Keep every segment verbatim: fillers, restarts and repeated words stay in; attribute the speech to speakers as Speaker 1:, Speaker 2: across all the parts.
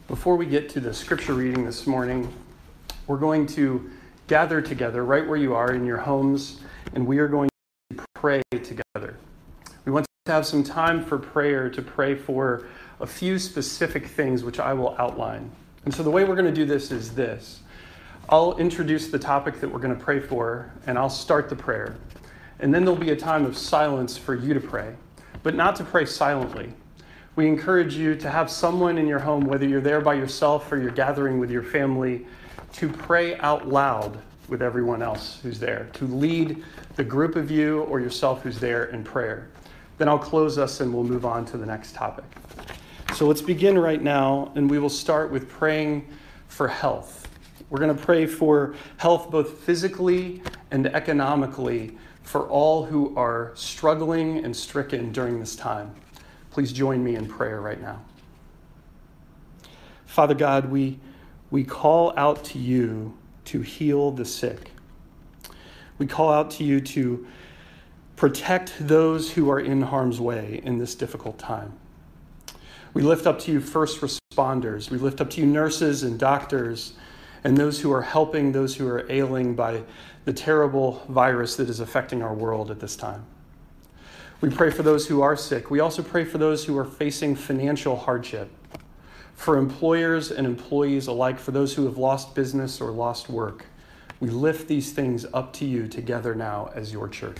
Speaker 1: Before we get to the scripture reading this morning, we're going to gather together right where you are in your homes, and we are going to pray together. We want to have some time for prayer to pray for a few specific things which I will outline. And so the way we're going to do this is this. I'll introduce the topic that we're going to pray for, and I'll start the prayer. And then there'll be a time of silence for you to pray, but not to pray silently. We encourage you to have someone in your home, whether you're there by yourself or you're gathering with your family, to pray out loud with everyone else who's there, to lead the group of you or yourself who's there in prayer. Then I'll close us and we'll move on to the next topic. So let's begin right now, and we will start with praying for health. We're going to pray for health both physically and economically for all who are struggling and stricken during this time. Please join me in prayer right now. Father God, we, we call out to you to heal the sick. We call out to you to protect those who are in harm's way in this difficult time. We lift up to you first responders. We lift up to you nurses and doctors and those who are helping those who are ailing by the terrible virus that is affecting our world at this time. We pray for those who are sick. We also pray for those who are facing financial hardship, for employers and employees alike, for those who have lost business or lost work. We lift these things up to you together now as your church.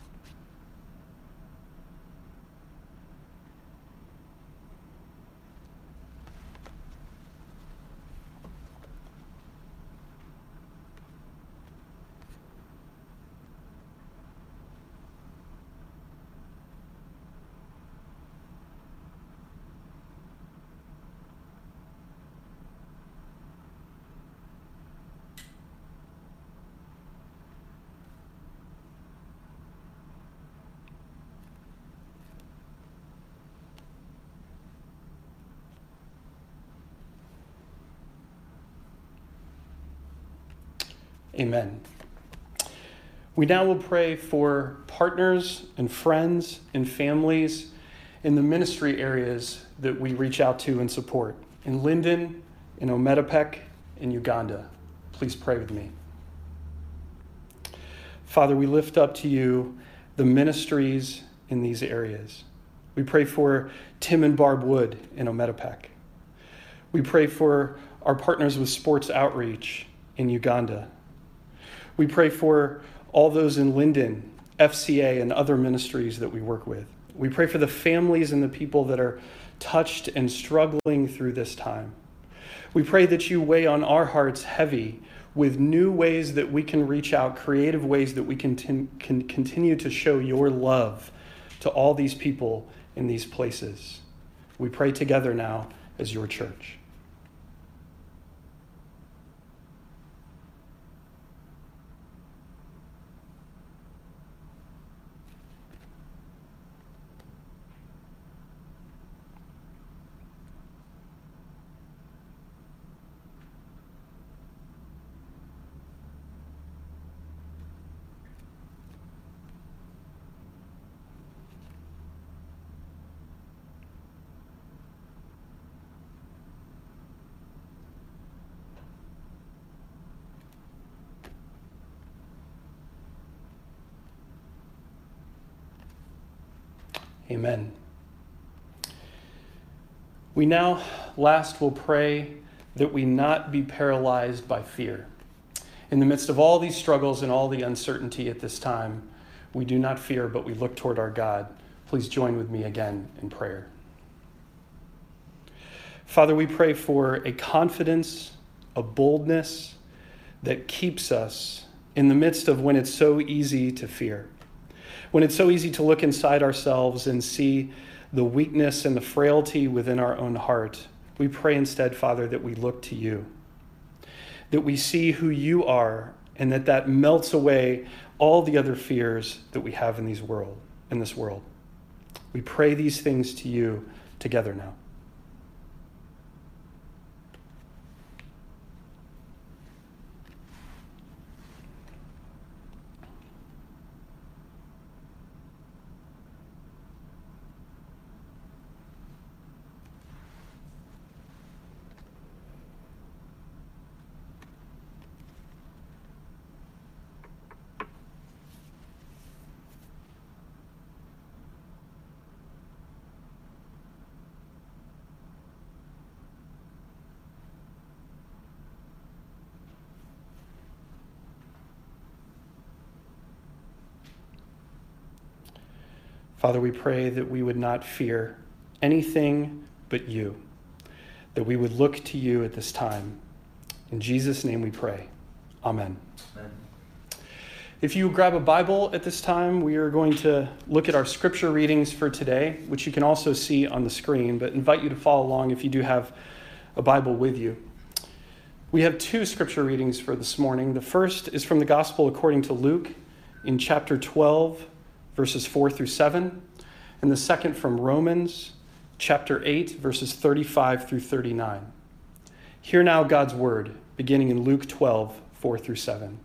Speaker 1: Amen. We now will pray for partners and friends and families in the ministry areas that we reach out to and support. In Linden, in Ometepec, in Uganda. Please pray with me. Father, we lift up to you the ministries in these areas. We pray for Tim and Barb Wood in Ometepec. We pray for our partners with Sports Outreach in Uganda. We pray for all those in Linden, F C A, and other ministries that we work with. We pray for the families and the people that are touched and struggling through this time. We pray that you weigh on our hearts heavy with new ways that we can reach out, creative ways that we can, t- can continue to show your love to all these people in these places. We pray together now as your church. Amen. We now, last, will pray that we not be paralyzed by fear. In the midst of all these struggles and all the uncertainty at this time, we do not fear, but we look toward our God. Please join with me again in prayer. Father, we pray for a confidence, a boldness that keeps us in the midst of when it's so easy to fear. When it's so easy to look inside ourselves and see the weakness and the frailty within our own heart, we pray instead, Father, that we look to you, that we see who you are, and that that melts away all the other fears that we have in these world, in this world. We pray these things to you together now. Father, we pray that we would not fear anything but you, that we would look to you at this time. In Jesus' name we pray. Amen. Amen. If you grab a Bible at this time, we are going to look at our scripture readings for today, which you can also see on the screen, but invite you to follow along if you do have a Bible with you. We have two scripture readings for this morning. The first is from the Gospel according to Luke in chapter twelve, verses four through seven, and the second from Romans chapter eight, verses thirty-five through thirty-nine. Hear now God's word, beginning in Luke twelve, four through seven.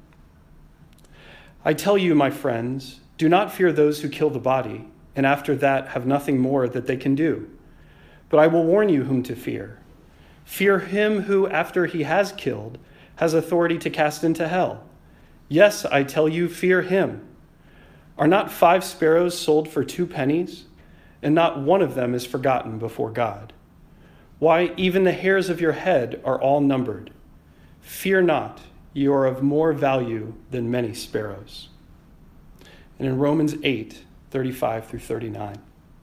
Speaker 1: I tell you, my friends, do not fear those who kill the body, and after that have nothing more that they can do. But I will warn you whom to fear. Fear him who, after he has killed, has authority to cast into hell. Yes, I tell you, fear him. Are not five sparrows sold for two pennies, and not one of them is forgotten before God? Why, even the hairs of your head are all numbered. Fear not. You are of more value than many sparrows. And in Romans eight, thirty-five through thirty-nine.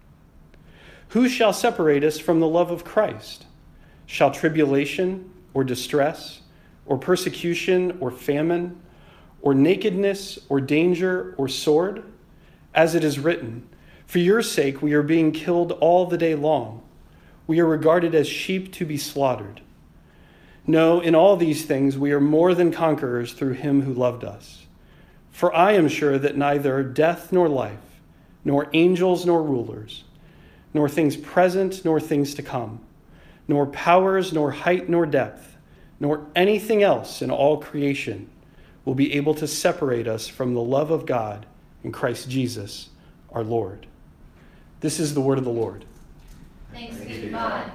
Speaker 1: Who shall separate us from the love of Christ? Shall tribulation or distress or persecution or famine or nakedness or danger or sword? As it is written, for your sake we are being killed all the day long. We are regarded as sheep to be slaughtered. No, in all these things we are more than conquerors through him who loved us. For I am sure that neither death nor life, nor angels nor rulers, nor things present nor things to come, nor powers nor height nor depth, nor anything else in all creation will be able to separate us from the love of God in Christ Jesus our Lord. This is the word of the Lord.
Speaker 2: Thanks be to God.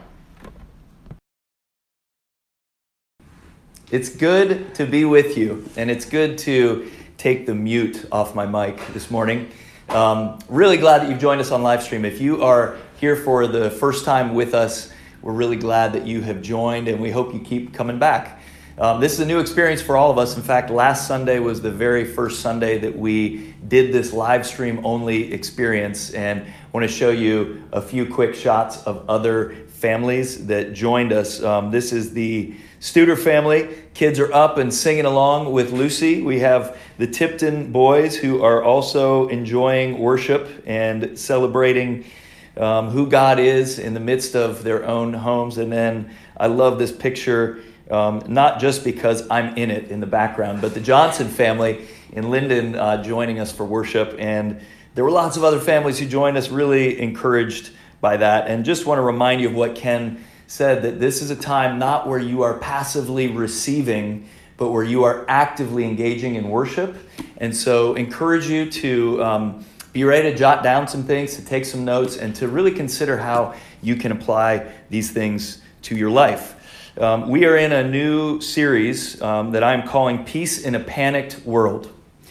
Speaker 3: It's good to be with you, and it's good to take the mute off my mic this morning. Um, really glad that you've joined us on live stream. If you are here for the first time with us, we're really glad that you have joined, and we hope you keep coming back. Um, this is a new experience for all of us. In fact, last Sunday was the very first Sunday that we did this live stream only experience, and I want to show you a few quick shots of other families that joined us. Um, this is the Studer family. Kids are up and singing along with Lucy. We have the Tipton boys who are also enjoying worship and celebrating um, who God is in the midst of their own homes. And then I love this picture, um, not just because I'm in it in the background, but the Johnson family in Linden uh, joining us for worship. And there were lots of other families who joined us, really encouraged by that. And just want to remind you of what Ken said, that this is a time not where you are passively receiving, but where you are actively engaging in worship. And so encourage you to um, be ready to jot down some things, to take some notes, and to really consider how you can apply these things to your life. Um, we are in a new series um, that I'm calling Peace in a Panicked World.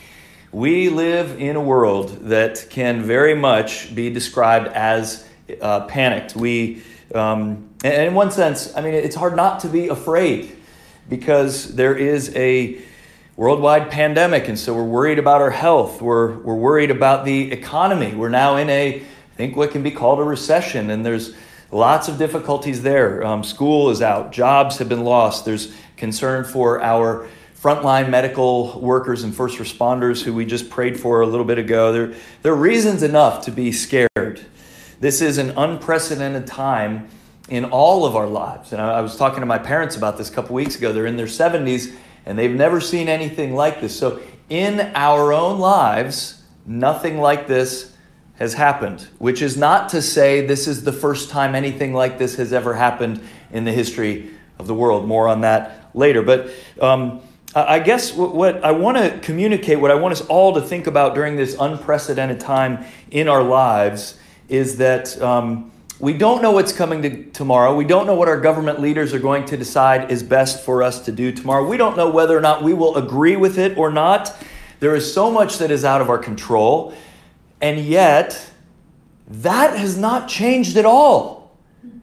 Speaker 3: We live in a world that can very much be described as uh, panicked. We Um, and in one sense, I mean, it's hard not to be afraid because there is a worldwide pandemic, and so we're worried about our health. We're we're worried about the economy. We're now in a, I think, what can be called a recession, and there's lots of difficulties there. Um, school is out. Jobs have been lost. There's concern for our frontline medical workers and first responders who we just prayed for a little bit ago. There, there are reasons enough to be scared. This is an unprecedented time in all of our lives. And I was talking to my parents about this a couple weeks ago. They're in their seventies and they've never seen anything like this. So in our own lives, nothing like this has happened, which is not to say this is the first time anything like this has ever happened in the history of the world. More on that later. But um, I guess what, what I want to communicate, what I want us all to think about during this unprecedented time in our lives is that um, we don't know what's coming to tomorrow. We don't know what our government leaders are going to decide is best for us to do tomorrow. We don't know whether or not we will agree with it or not. There is so much that is out of our control. And yet, that has not changed at all.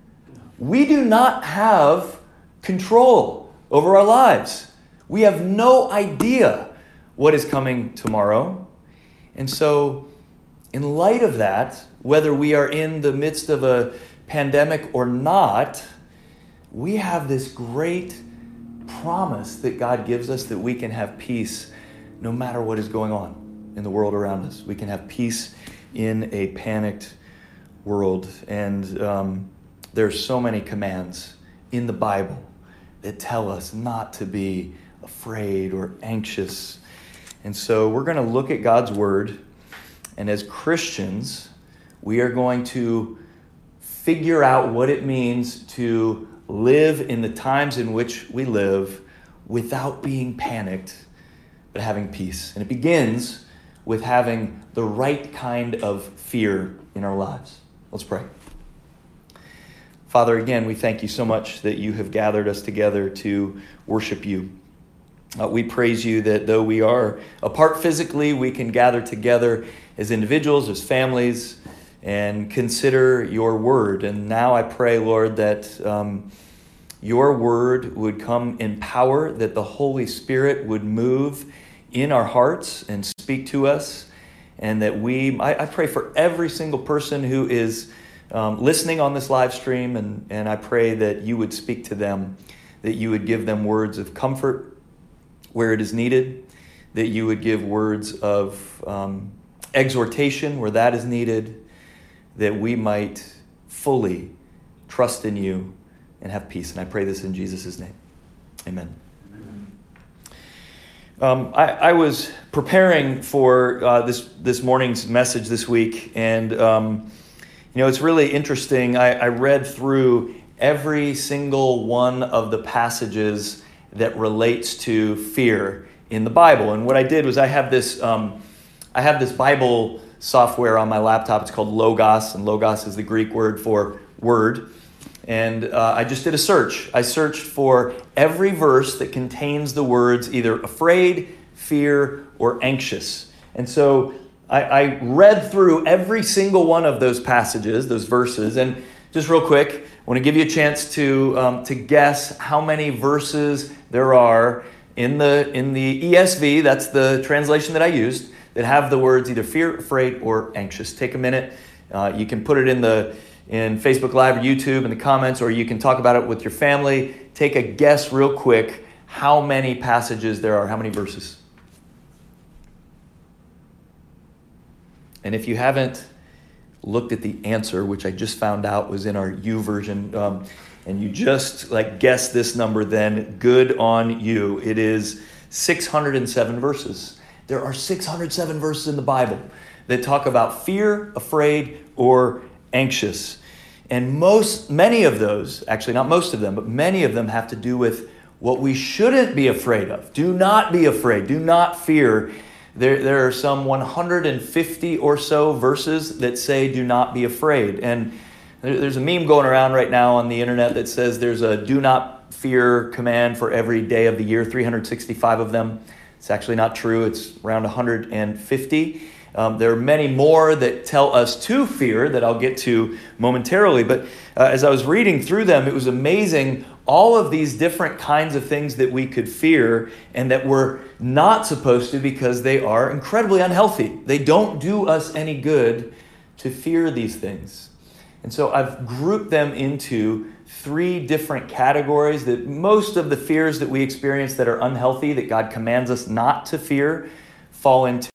Speaker 3: We do not have control over our lives. We have no idea what is coming tomorrow. And so, in light of that, whether we are in the midst of a pandemic or not, we have this great promise that God gives us that we can have peace no matter what is going on in the world around us. We can have peace in a panicked world. And um, there's so many commands in the Bible that tell us not to be afraid or anxious. And so we're going to look at God's word, and as Christians, we are going to figure out what it means to live in the times in which we live without being panicked, but having peace. And it begins with having the right kind of fear in our lives. Let's pray. Father, again, we thank you so much that you have gathered us together to worship you. Uh, we praise you that though we are apart physically, we can gather together as individuals, as families, and consider your word. And now I pray, Lord, that um, your word would come in power, that the Holy Spirit would move in our hearts and speak to us, and that we, I, I pray for every single person who is um, listening on this live stream, and, and I pray that you would speak to them, that you would give them words of comfort where it is needed, that you would give words of um, exhortation where that is needed, that we might fully trust in you and have peace. And I pray this in Jesus' name. Amen. Um, I, I was preparing for uh, this this morning's message this week, and um, you know, it's really interesting. I, I read through every single one of the passages that relates to fear in the Bible. And what I did was I have this um, I have this Bible software on my laptop. It's called Logos, and Logos is the Greek word for word. And uh, I just did a search. I searched for every verse that contains the words either afraid, fear, or anxious. And so I, I read through every single one of those passages, those verses. And just real quick, I want to give you a chance to um, to guess how many verses there are in the in the E S V. That's the translation that I used, that have the words either fear, afraid, or anxious. Take a minute. Uh, you can put it in the in Facebook Live or YouTube in the comments, or you can talk about it with your family. Take a guess real quick how many passages there are, how many verses. And if you haven't looked at the answer, which I just found out was in our U version, um, and you just like guess this number, then good on you. It is six hundred seven verses. There are six hundred seven verses in the Bible that talk about fear, afraid, or anxious. And most, many of those, actually not most of them, but many of them have to do with what we shouldn't be afraid of. Do not be afraid. Do not fear. There, there are some one hundred fifty or so verses that say do not be afraid. And there's a meme going around right now on the internet that says there's a do not fear command for every day of the year, three hundred sixty-five of them. It's actually not true. It's around one hundred fifty. Um, there are many more that tell us to fear that I'll get to momentarily. But uh, as I was reading through them, it was amazing all of these different kinds of things that we could fear and that we're not supposed to, because they are incredibly unhealthy. They don't do us any good to fear these things. And so I've grouped them into three different categories, that most of the fears that we experience that are unhealthy, that God commands us not to fear, fall into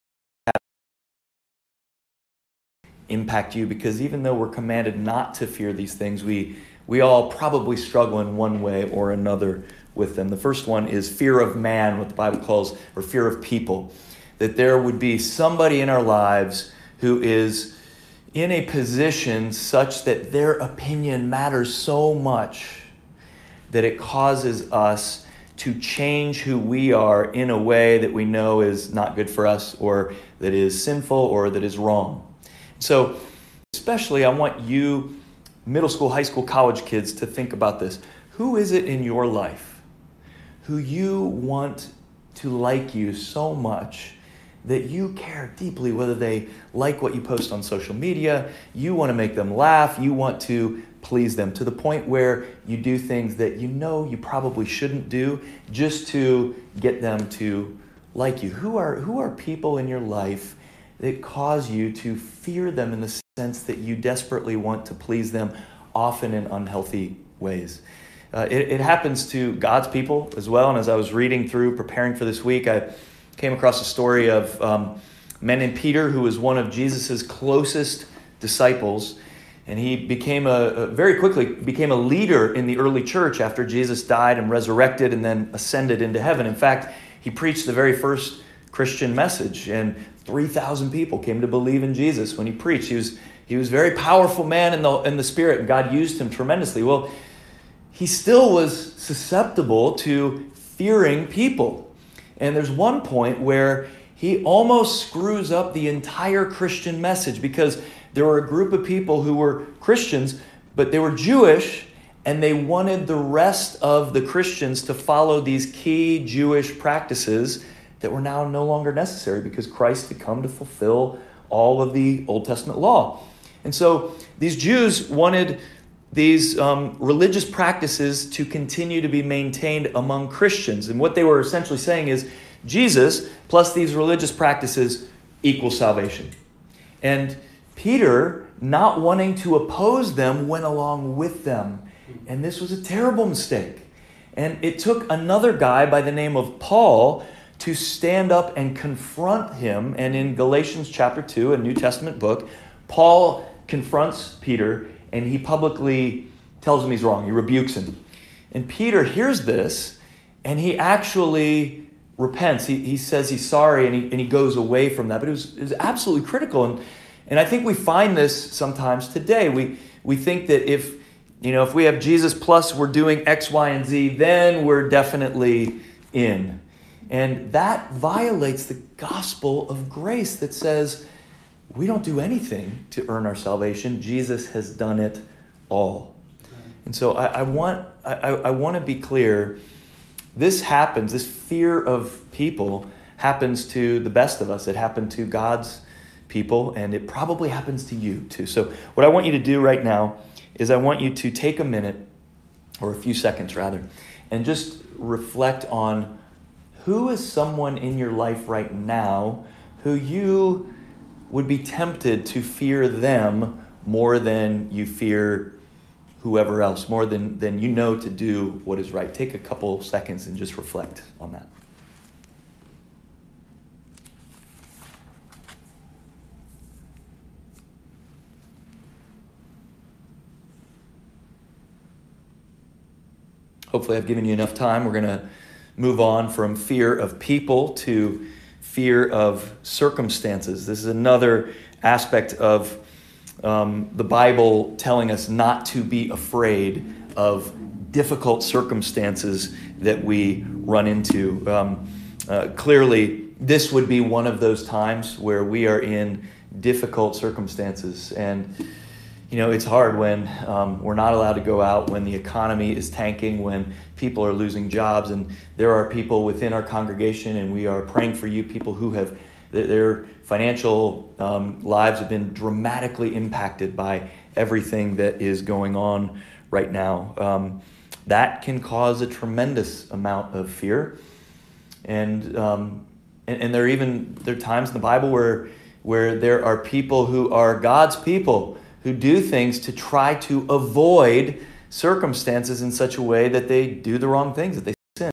Speaker 3: impact you, because even though we're commanded not to fear these things, we we all probably struggle in one way or another with them. The first one is fear of man, what the Bible calls, or fear of people. That there would be somebody in our lives who is in a position such that their opinion matters so much that it causes us to change who we are in a way that we know is not good for us, or that is sinful, or that is wrong. So especially I want you middle school, high school, college kids to think about this. Who is it in your life who you want to like you so much that you care deeply whether they like what you post on social media, you want to make them laugh, you want to please them, to the point where you do things that you know you probably shouldn't do just to get them to like you? Who are who are people in your life that cause you to fear them in the sense that you desperately want to please them, often in unhealthy ways. Uh, it, it happens to God's people as well. And as I was reading through, preparing for this week, I came across a story of um, a man named Peter, who was one of Jesus's closest disciples. And he became a, a very quickly became a leader in the early church after Jesus died and resurrected and then ascended into heaven. In fact, he preached the very first Christian message, and three thousand people came to believe in Jesus when he preached. He was he was a very powerful man in the in the Spirit, and God used him tremendously. Well, he still was susceptible to fearing people. And there's one point where he almost screws up the entire Christian message, because there were a group of people who were Christians, but they were Jewish, and they wanted the rest of the Christians to follow these key Jewish practices that were now no longer necessary because Christ had come to fulfill all of the Old Testament law. And so these Jews wanted these um, religious practices to continue to be maintained among Christians. And what they were essentially saying is Jesus plus these religious practices equals salvation. And Peter, not wanting to oppose them, went along with them. And this was a terrible mistake. And it took another guy by the name of Paul to stand up and confront him. And in Galatians chapter two, a New Testament book, Paul confronts Peter, and he publicly tells him he's wrong. He rebukes him. And Peter hears this, and he actually repents. He, he says he's sorry, and he, and he goes away from that. But it was, it was absolutely critical. And, and I think we find this sometimes today. We, we think that if, you know, if we have Jesus plus we're doing X, Y, and Z, then we're definitely in. And that violates the gospel of grace that says we don't do anything to earn our salvation. Jesus has done it all. And so I, I want I, I want to be clear. This happens, this fear of people happens to the best of us. It happened to God's people, and it probably happens to you too. So what I want you to do right now is I want you to take a minute, or a few seconds rather, and just reflect on who is someone in your life right now who you would be tempted to fear them more than you fear whoever else, more than, than you know to do what is right. Take a couple seconds and just reflect on that. Hopefully I've given you enough time. We're going to move on from fear of people to fear of circumstances. This is another aspect of um, the Bible telling us not to be afraid of difficult circumstances that we run into. Um, uh, clearly, this would be one of those times where we are in difficult circumstances. And you know, it's hard when um, we're not allowed to go out, when the economy is tanking, when people are losing jobs, and there are people within our congregation, and we are praying for you, people who have, their financial um, lives have been dramatically impacted by everything that is going on right now. Um, that can cause a tremendous amount of fear. And, um, and, and there are even, there are times in the Bible where, where there are people who are God's people who do things to try to avoid circumstances in such a way that they do the wrong things, that they sin.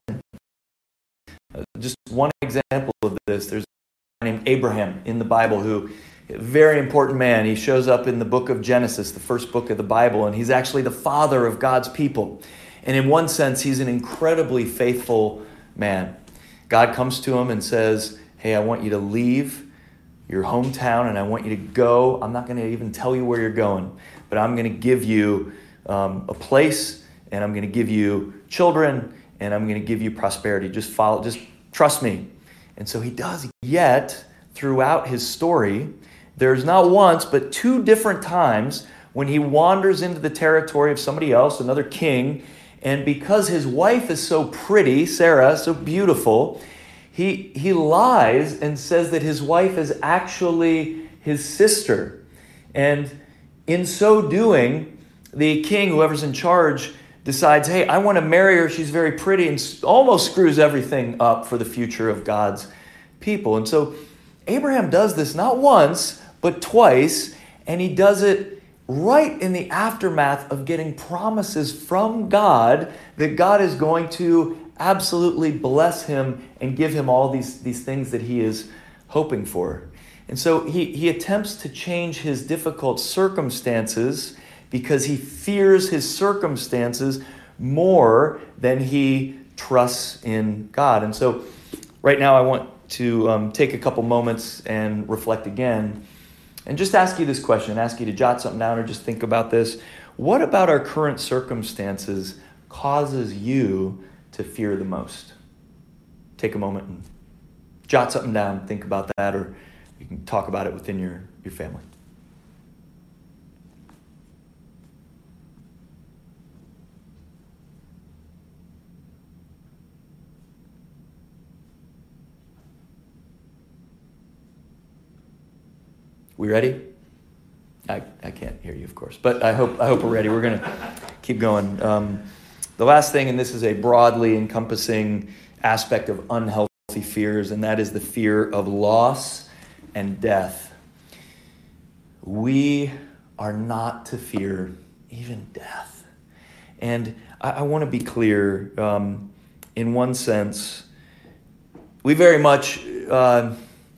Speaker 3: Uh, just one example of this, there's a guy named Abraham in the Bible who, a very important man. He shows up in the book of Genesis, the first book of the Bible, and he's actually the father of God's people. And in one sense, he's an incredibly faithful man. God comes to him and says, hey, I want you to leave your hometown, and I want you to go. I'm not going to even tell you where you're going, but I'm going to give you um, a place, and I'm going to give you children, and I'm going to give you prosperity. Just follow, just trust me. And so he does. Yet, throughout his story, there's not once, but two different times when he wanders into the territory of somebody else, another king, and because his wife is so pretty, Sarah, so beautiful, He he lies and says that his wife is actually his sister. And in so doing, the king, whoever's in charge, decides, hey, I want to marry her. She's very pretty, and almost screws everything up for the future of God's people. And so Abraham does this not once, but twice. And he does it right in the aftermath of getting promises from God that God is going to absolutely bless him and give him all these, these things that he is hoping for. And so he, he attempts to change his difficult circumstances because he fears his circumstances more than he trusts in God. And so right now I want to um, take a couple moments and reflect again and just ask you this question, ask you to jot something down or just think about this. What about our current circumstances causes you to fear the most? Take a moment and jot something down, think about that, or you can talk about it within your, your family. We ready? I, I can't hear you, of course, but I hope I hope we're ready. We're going to keep going. Um, the last thing, and this is a broadly encompassing aspect of unhealthy fears, and that is the fear of loss and death. We are not to fear even death. And I, I want to be clear, um, in one sense, we very much uh,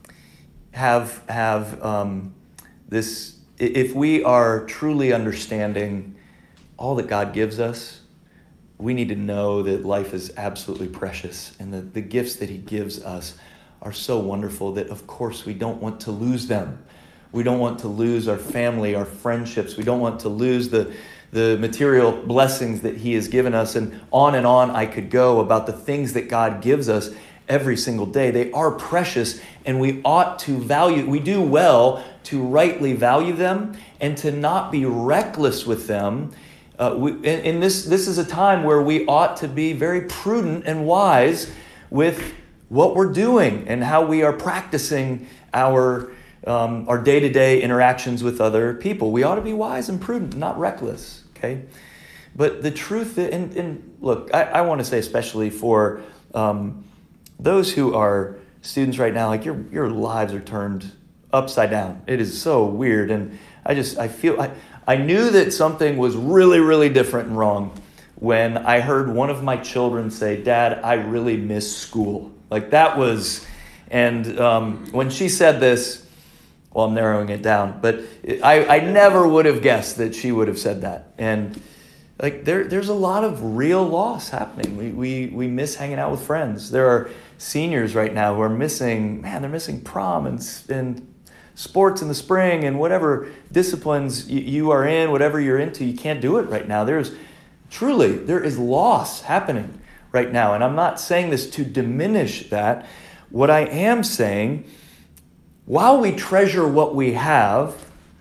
Speaker 3: have, have um, this, if we are truly understanding all that God gives us, we need to know that life is absolutely precious and that the gifts that he gives us are so wonderful that, of course, we don't want to lose them. We don't want to lose our family, our friendships. We don't want to lose the, the material blessings that he has given us. And on and on I could go about the things that God gives us every single day. They are precious, and we ought to value, we do well to rightly value them and to not be reckless with them. Uh, we, and, and this, this is a time where we ought to be very prudent and wise with what we're doing and how we are practicing our, um, our day-to-day interactions with other people. We ought to be wise and prudent, not reckless, okay? But the truth, and, and look, I, I want to say especially for um, those who are students right now, like your, your lives are turned upside down. It is so weird, and I just, I feel... I, I knew that something was really, really different and wrong when I heard one of my children say, "Dad, I really miss school." Like that was, and um, when she said this, well, I'm narrowing it down, but I, I never would have guessed that she would have said that. And like there, there's a lot of real loss happening. We, we, we miss hanging out with friends. There are seniors right now who are missing, man, they're missing prom and, and sports in the spring and whatever disciplines you, you are in, whatever you're into, you can't do it right now. There's truly, there is loss happening right now. And I'm not saying this to diminish that. What I am saying, while we treasure what we have,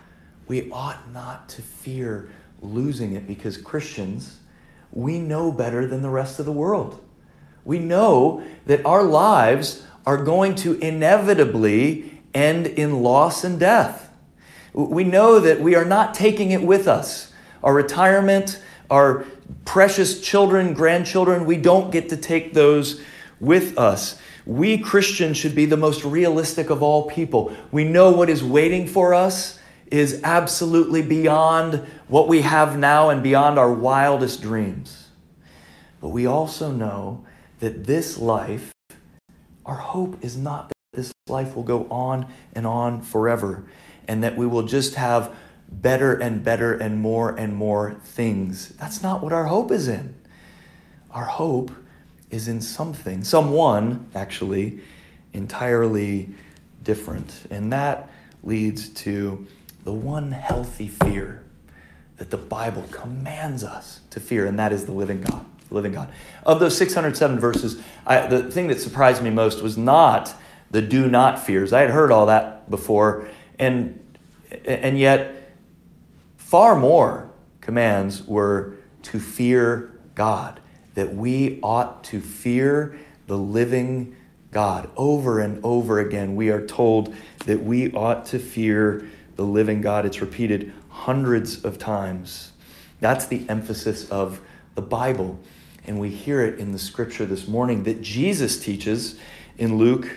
Speaker 3: we ought not to fear losing it, because Christians, we know better than the rest of the world. We know that our lives are going to inevitably end in loss and death. We know that we are not taking it with us. Our retirement, our precious children, grandchildren, we don't get to take those with us. We Christians should be the most realistic of all people. We know what is waiting for us is absolutely beyond what we have now and beyond our wildest dreams. But we also know that this life, our hope is not that this life will go on and on forever, and that we will just have better and better and more and more things. That's not what our hope is in. Our hope is in something, someone actually entirely different. And that leads to the one healthy fear that the Bible commands us to fear, and that is the living God. The living God. Of those six hundred seven verses, I, the thing that surprised me most was not the do not fears. I had heard all that before, and and yet far more commands were to fear God, that we ought to fear the living God. Over and over again, we are told that we ought to fear the living God. It's repeated hundreds of times. That's the emphasis of the Bible. And we hear it in the scripture this morning that Jesus teaches in Luke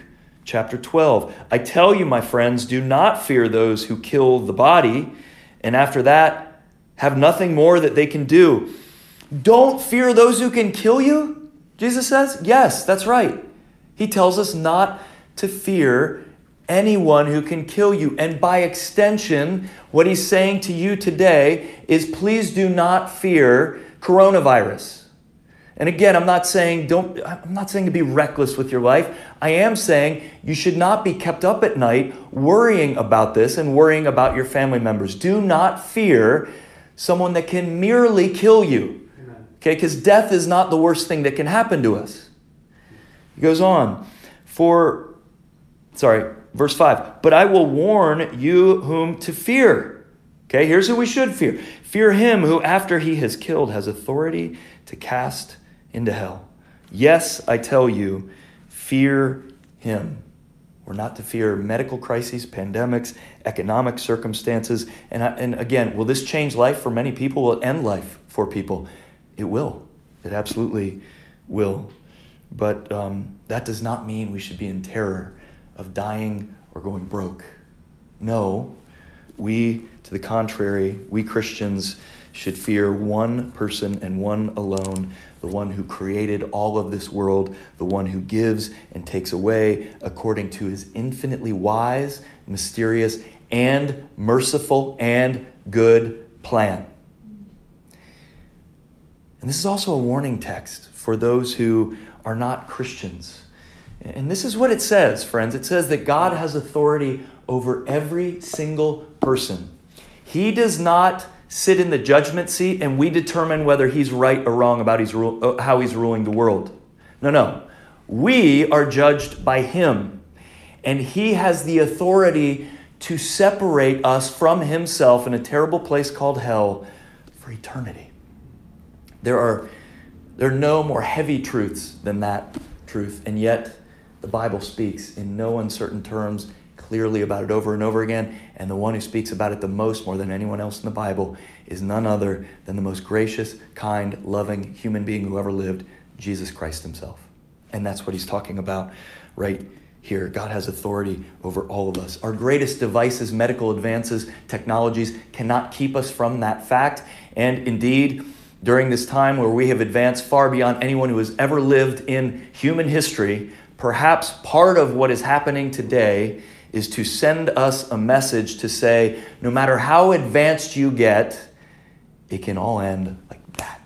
Speaker 3: chapter twelve. I tell you, my friends, do not fear those who kill the body, and after that have nothing more that they can do. Don't fear those who can kill you, Jesus says. Yes, that's right. He tells us not to fear anyone who can kill you. And by extension, what he's saying to you today is please do not fear coronavirus. And again, I'm not saying don't I'm not saying to be reckless with your life. I am saying you should not be kept up at night worrying about this and worrying about your family members. Do not fear someone that can merely kill you. Amen. Okay, because death is not the worst thing that can happen to us. He goes on, for sorry, verse five, but I will warn you whom to fear. Okay, here's who we should fear. Fear him who after he has killed has authority to cast into hell. Yes, I tell you, fear him. We're not to fear medical crises, pandemics, economic circumstances. And, and again, will this change life for many people? Will it end life for people? It will. It absolutely will. But um, that does not mean we should be in terror of dying or going broke. No, we, to the contrary, we Christians should fear one person and one alone, the one who created all of this world, the one who gives and takes away according to his infinitely wise, mysterious, and merciful and good plan. And this is also a warning text for those who are not Christians. And this is what it says, friends. It says that God has authority over every single person. He does not sit in the judgment seat and we determine whether he's right or wrong about his rule, how he's ruling the world. No, no. We are judged by him. And he has the authority to separate us from himself in a terrible place called hell for eternity. There are, there are no more heavy truths than that truth. And yet the Bible speaks in no uncertain terms clearly about it over and over again. And the one who speaks about it the most, more than anyone else in the Bible, is none other than the most gracious, kind, loving human being who ever lived, Jesus Christ himself. And that's what he's talking about right here. God has authority over all of us. Our greatest devices, medical advances, technologies cannot keep us from that fact. And indeed, during this time where we have advanced far beyond anyone who has ever lived in human history, perhaps part of what is happening today is to send us a message to say, no matter how advanced you get, it can all end like that.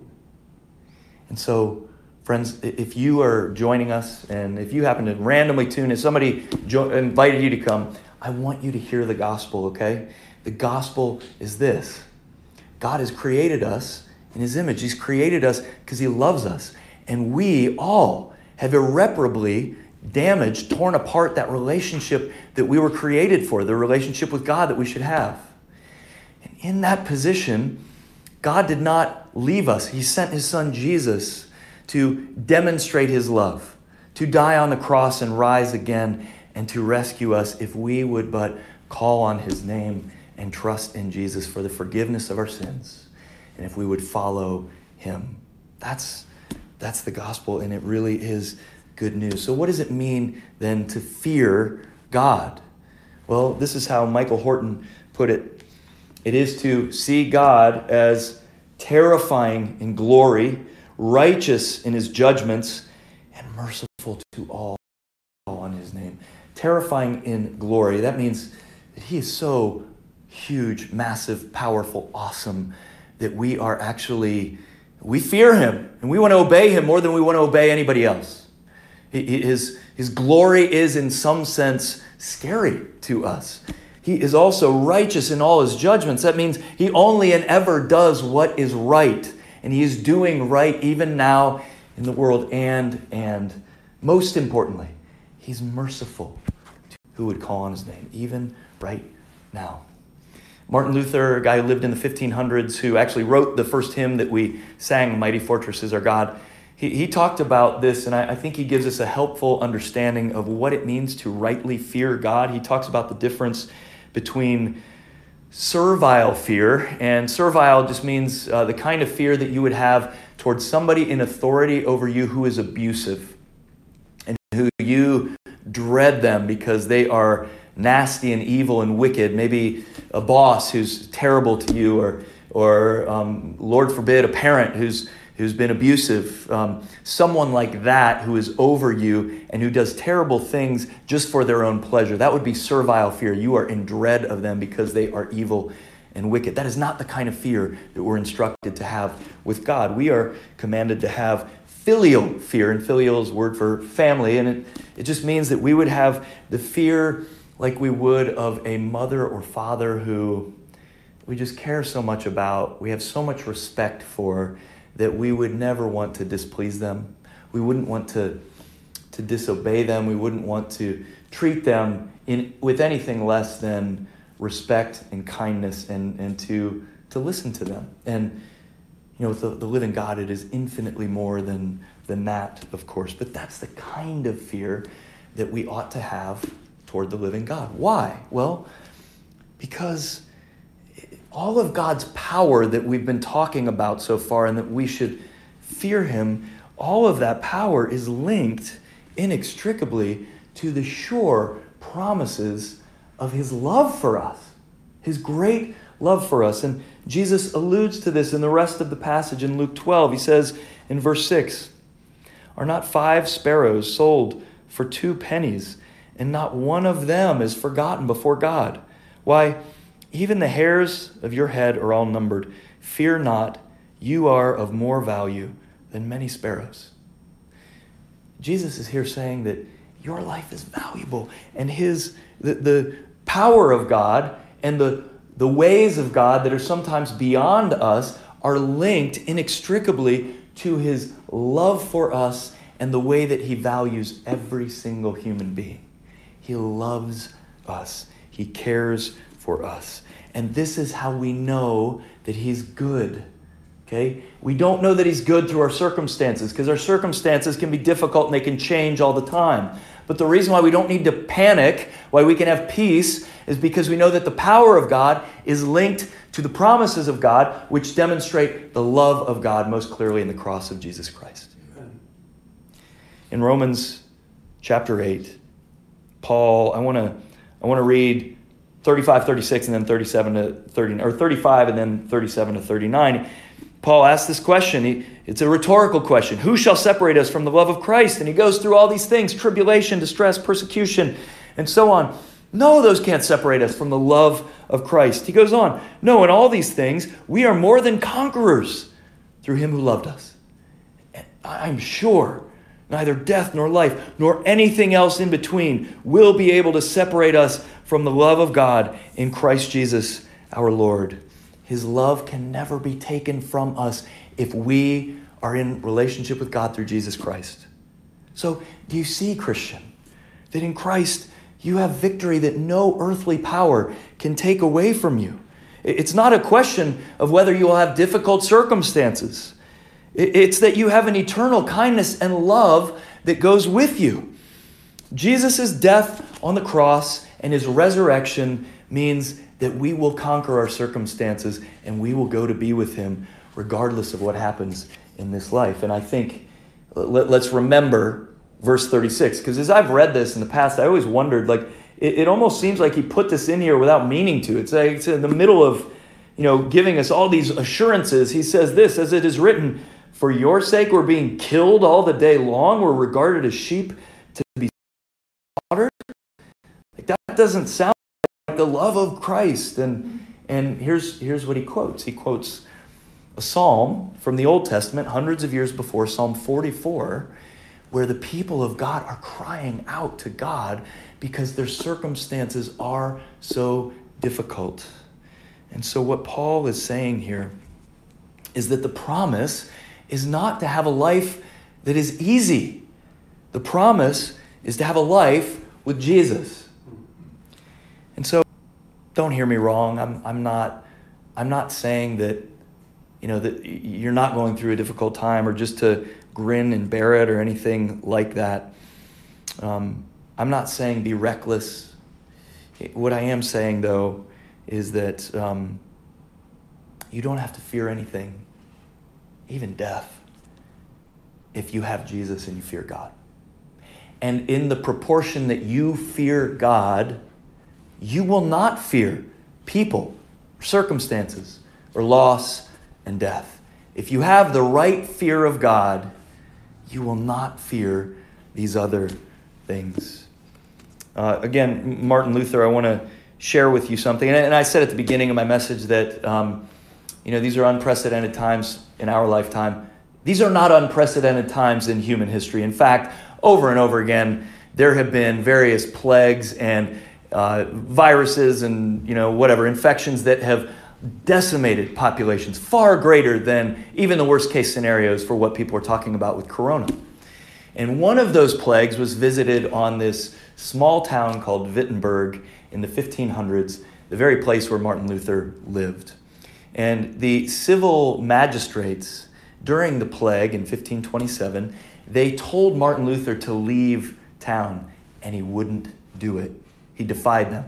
Speaker 3: And so, friends, if you are joining us and if you happen to randomly tune in, somebody jo- invited you to come, I want you to hear the gospel, okay? The gospel is this. God has created us in his image. He's created us because he loves us. And we all have irreparably damaged, torn apart that relationship that we were created for, the relationship with God that we should have. And in that position, God did not leave us. He sent his son Jesus to demonstrate his love, to die on the cross and rise again, and to rescue us if we would but call on his name and trust in Jesus for the forgiveness of our sins, and if we would follow him. That's, that's the gospel, and it really is good news. So what does it mean then to fear God? Well, this is how Michael Horton put it. It is to see God as terrifying in glory, righteous in his judgments, and merciful to all on his name. Terrifying in glory. That means that he is so huge, massive, powerful, awesome, that we are actually, we fear him, and we want to obey him more than we want to obey anybody else. His, his glory is in some sense scary to us. He is also righteous in all his judgments. That means he only and ever does what is right. And he is doing right even now in the world. And, and most importantly, he's merciful to who would call on his name, even right now. Martin Luther, a guy who lived in the fifteen hundreds, who actually wrote the first hymn that we sang, Mighty Fortress is Our God, He, he talked about this, and I, I think he gives us a helpful understanding of what it means to rightly fear God. He talks about the difference between servile fear, and servile just means uh, the kind of fear that you would have towards somebody in authority over you who is abusive and who you dread them because they are nasty and evil and wicked. Maybe a boss who's terrible to you, or, or um, Lord forbid, a parent who's who's been abusive, um, someone like that who is over you and who does terrible things just for their own pleasure. That would be servile fear. You are in dread of them because they are evil and wicked. That is not the kind of fear that we're instructed to have with God. We are commanded to have filial fear, and filial is a word for family, and it, it just means that we would have the fear like we would of a mother or father who we just care so much about, we have so much respect for, that we would never want to displease them. We wouldn't want to, to disobey them. We wouldn't want to treat them in with anything less than respect and kindness, and, and to, to listen to them. And you know, with the, the living God, it is infinitely more than, than that, of course. But that's the kind of fear that we ought to have toward the living God. Why? Well, because all of God's power that we've been talking about so far, and that we should fear him, all of that power is linked inextricably to the sure promises of his love for us, his great love for us. And Jesus alludes to this in the rest of the passage in Luke twelve. He says in verse six, "Are not five sparrows sold for two pennies, and not one of them is forgotten before God? Why, even the hairs of your head are all numbered. Fear not, you are of more value than many sparrows." Jesus is here saying that your life is valuable, and his the, the power of God and the, the ways of God that are sometimes beyond us are linked inextricably to his love for us and the way that he values every single human being. He loves us. He cares for us. And this is how we know that he's good. Okay? We don't know that he's good through our circumstances, because our circumstances can be difficult and they can change all the time. But the reason why we don't need to panic, why we can have peace, is because we know that the power of God is linked to the promises of God, which demonstrate the love of God most clearly in the cross of Jesus Christ. Amen. In Romans chapter eight, Paul, I want to I want to read thirty-five, thirty-six, and then thirty-seven to thirty, or thirty-five and then thirty-seven to thirty-nine. Paul asks this question. He, it's a rhetorical question. Who shall separate us from the love of Christ? And he goes through all these things: tribulation, distress, persecution, and so on. No, those can't separate us from the love of Christ. He goes on. No, in all these things, we are more than conquerors through him who loved us. And I'm sure neither death nor life nor anything else in between will be able to separate us from the love of God in Christ Jesus our Lord. His love can never be taken from us if we are in relationship with God through Jesus Christ. So, do you see, Christian, that in Christ you have victory that no earthly power can take away from you? It's not a question of whether you will have difficult circumstances. It's that you have an eternal kindness and love that goes with you. Jesus' death on the cross and his resurrection means that we will conquer our circumstances and we will go to be with him regardless of what happens in this life. And I think, let's remember verse thirty-six, because as I've read this in the past, I always wondered, like, it, it almost seems like he put this in here without meaning to. It's like it's in the middle of, you know, giving us all these assurances. He says this, as it is written, for your sake we're being killed all the day long. We're regarded as sheep to be slaughtered. Like, that doesn't sound like the love of Christ. And and here's here's what he quotes. He quotes a psalm from the Old Testament, hundreds of years before, Psalm forty-four, where the people of God are crying out to God because their circumstances are so difficult. And so what Paul is saying here is that the promise is not to have a life that is easy. The promise is to have a life with Jesus. And so, don't hear me wrong. I'm I'm not I'm not saying that, you know, that you're not going through a difficult time or just to grin and bear it or anything like that. Um, I'm not saying be reckless. What I am saying, though, is that um, you don't have to fear anything, even death, if you have Jesus and you fear God. And in the proportion that you fear God, you will not fear people, circumstances, or loss and death. If you have the right fear of God, you will not fear these other things. Uh, again, Martin Luther, I want to share with you something. And, and I said at the beginning of my message that, um, you know, these are unprecedented times in our lifetime. These are not unprecedented times in human history. In fact, over and over again, there have been various plagues and uh, viruses and, you know, whatever, infections that have decimated populations far greater than even the worst case scenarios for what people are talking about with corona. And one of those plagues was visited on this small town called Wittenberg in the fifteen hundreds, the very place where Martin Luther lived. And the civil magistrates during the plague in fifteen twenty-seven, they told Martin Luther to leave town, and he wouldn't do it. He defied them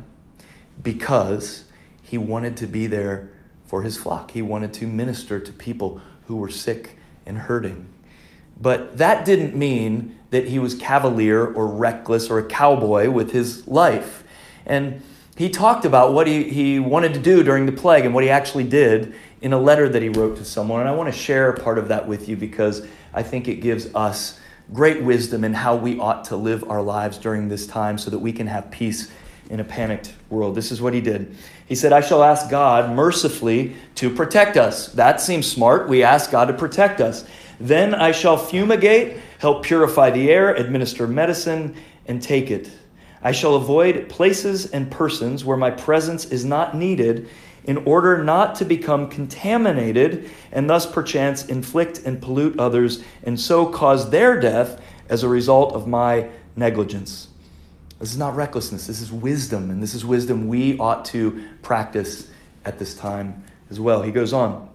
Speaker 3: because he wanted to be there for his flock. He wanted to minister to people who were sick and hurting. But that didn't mean that he was cavalier or reckless or a cowboy with his life. And he talked about what he, he wanted to do during the plague and what he actually did in a letter that he wrote to someone. And I want to share part of that with you because I think it gives us great wisdom in how we ought to live our lives during this time so that we can have peace in a panicked world. This is what he did. He said, I shall ask God mercifully to protect us. That seems smart. We ask God to protect us. Then I shall fumigate, help purify the air, administer medicine, and take it. I shall avoid places and persons where my presence is not needed in order not to become contaminated and thus perchance inflict and pollute others and so cause their death as a result of my negligence. This is not recklessness. This is wisdom, and this is wisdom we ought to practice at this time as well. He goes on.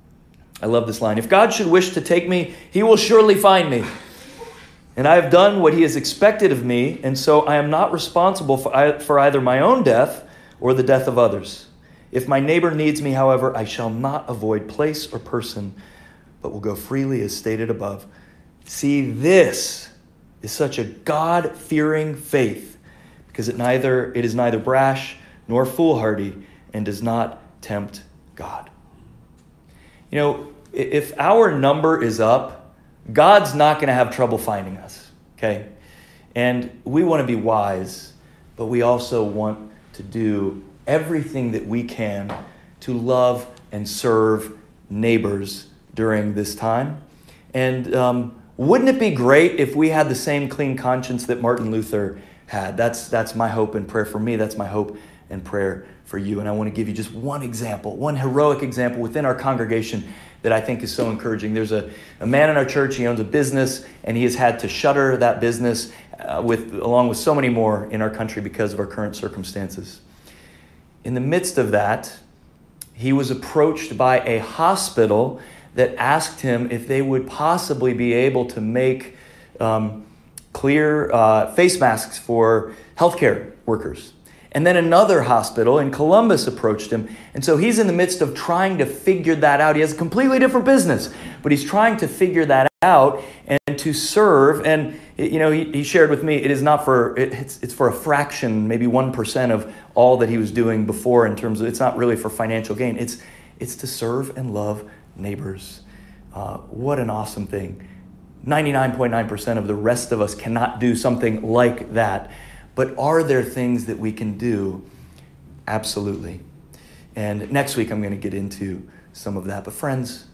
Speaker 3: I love this line. If God should wish to take me, he will surely find me. And I have done what he has expected of me, and so I am not responsible for, for either my own death or the death of others. If my neighbor needs me, however, I shall not avoid place or person, but will go freely as stated above. See, this is such a God-fearing faith, because it neither it is neither brash nor foolhardy and does not tempt God. You know, if our number is up, God's not going to have trouble finding us, okay? And we want to be wise, but we also want to do everything that we can to love and serve neighbors during this time. And um, wouldn't it be great if we had the same clean conscience that Martin Luther had? That's, that's my hope and prayer for me. That's my hope and prayer for you. And I want to give you just one example, one heroic example within our congregation that I think is so encouraging. There's a, a man in our church, he owns a business, and he has had to shutter that business uh, with along with so many more in our country because of our current circumstances. In the midst of that, he was approached by a hospital that asked him if they would possibly be able to make um, clear uh, face masks for healthcare workers. And then another hospital in Columbus approached him. And so he's in the midst of trying to figure that out. He has a completely different business, but he's trying to figure that out and to serve. And, you know, he, he shared with me, it is not for, it, it's, it's for a fraction, maybe one percent of all that he was doing before in terms of, it's not really for financial gain. It's, it's to serve and love neighbors. Uh, what an awesome thing. ninety-nine point nine percent of the rest of us cannot do something like that. But are there things that we can do? Absolutely. And next week I'm going to get into some of that. But friends,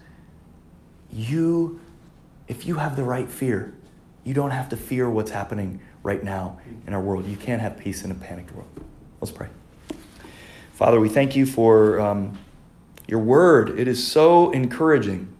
Speaker 3: you, if you have the right fear, you don't have to fear what's happening right now in our world. You can't have peace in a panicked world. Let's pray. Father, we thank you for um, your word. It is so encouraging.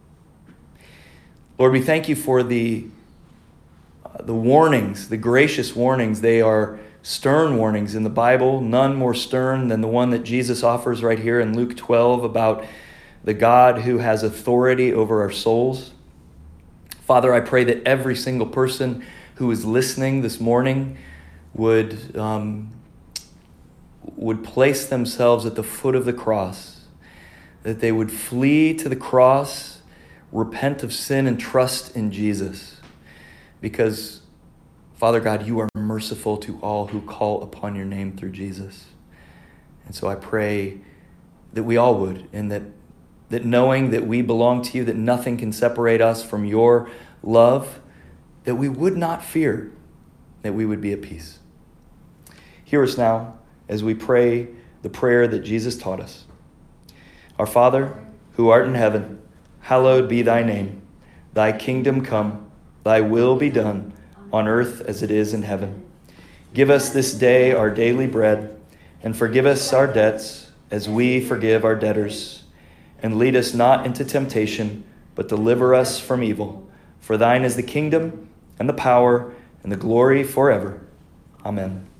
Speaker 3: Lord, we thank you for the The warnings, the gracious warnings. They are stern warnings in the Bible, none more stern than the one that Jesus offers right here in Luke twelve about the God who has authority over our souls. Father, I pray that every single person who is listening this morning would, um, would place themselves at the foot of the cross, that they would flee to the cross, repent of sin, and trust in Jesus. Because, Father God, you are merciful to all who call upon your name through Jesus. And so I pray that we all would, and that, that knowing that we belong to you, that nothing can separate us from your love, that we would not fear, that we would be at peace. Hear us now as we pray the prayer that Jesus taught us. Our Father, who art in heaven, hallowed be thy name. Thy kingdom come, thy will be done, on earth as it is in heaven. Give us this day our daily bread, and forgive us our debts as we forgive our debtors. And lead us not into temptation, but deliver us from evil. For thine is the kingdom, and the power, and the glory forever. Amen.